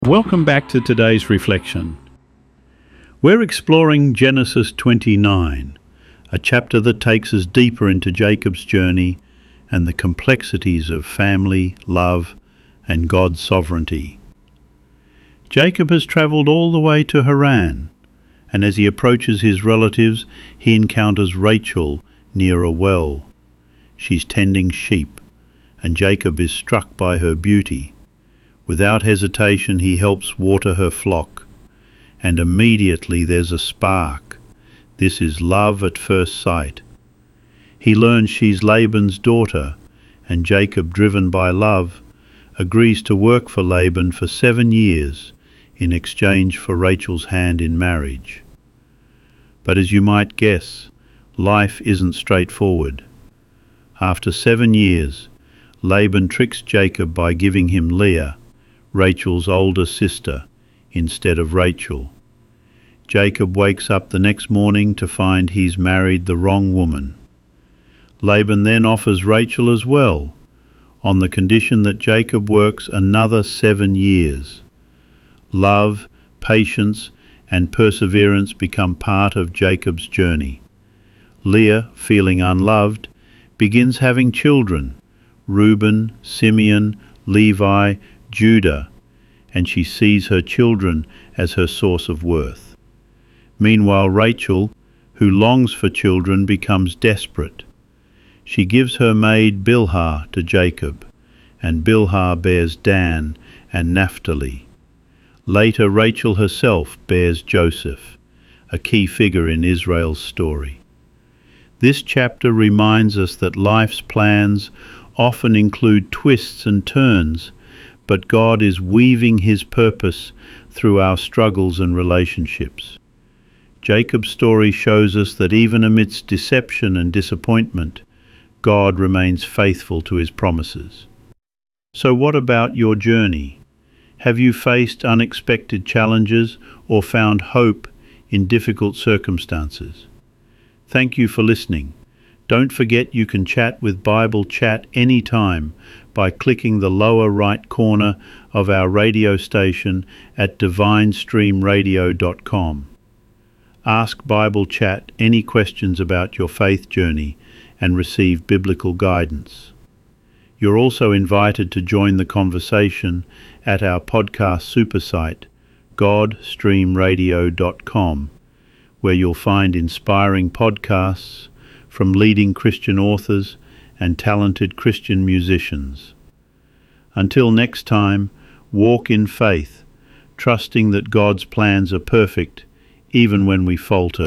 Welcome back to today's reflection. We're exploring Genesis 29, a chapter that takes us deeper into Jacob's journey and the complexities of family, love, and God's sovereignty. Jacob has travelled all the way to Haran, and as he approaches his relatives, he encounters Rachel near a well. She's tending sheep, and Jacob is struck by her beauty. Without hesitation, he helps water her flock, and immediately there's a spark. This is love at first sight. He learns she's Laban's daughter, and Jacob, driven by love, agrees to work for Laban for 7 years in exchange for Rachel's hand in marriage. But as you might guess, life isn't straightforward. After 7 years, Laban tricks Jacob by giving him Leah, Rachel's older sister, instead of Rachel. Jacob wakes up the next morning to find he's married the wrong woman. Laban then offers Rachel as well, on the condition that Jacob works another 7 years. Love, patience, and perseverance become part of Jacob's journey. Leah, feeling unloved, begins having children, Reuben, Simeon, Levi, Judah, and she sees her children as her source of worth. Meanwhile, Rachel, who longs for children, becomes desperate. She gives her maid Bilhah to Jacob, and Bilhah bears Dan and Naphtali. Later, Rachel herself bears Joseph, a key figure in Israel's story. This chapter reminds us that life's plans often include twists and turns, but God is weaving his purpose through our struggles and relationships. Jacob's story shows us that even amidst deception and disappointment, God remains faithful to his promises. So what about your journey? Have you faced unexpected challenges or found hope in difficult circumstances? Thank you for listening. Don't forget you can chat with Bible Chat anytime by clicking the lower right corner of our radio station at divinestreamradio.com. Ask Bible Chat any questions about your faith journey and receive biblical guidance. You're also invited to join the conversation at our podcast super site, godstreamradio.com, where you'll find inspiring podcasts from leading Christian authors and talented Christian musicians. Until next time, walk in faith, trusting that God's plans are perfect even when we falter.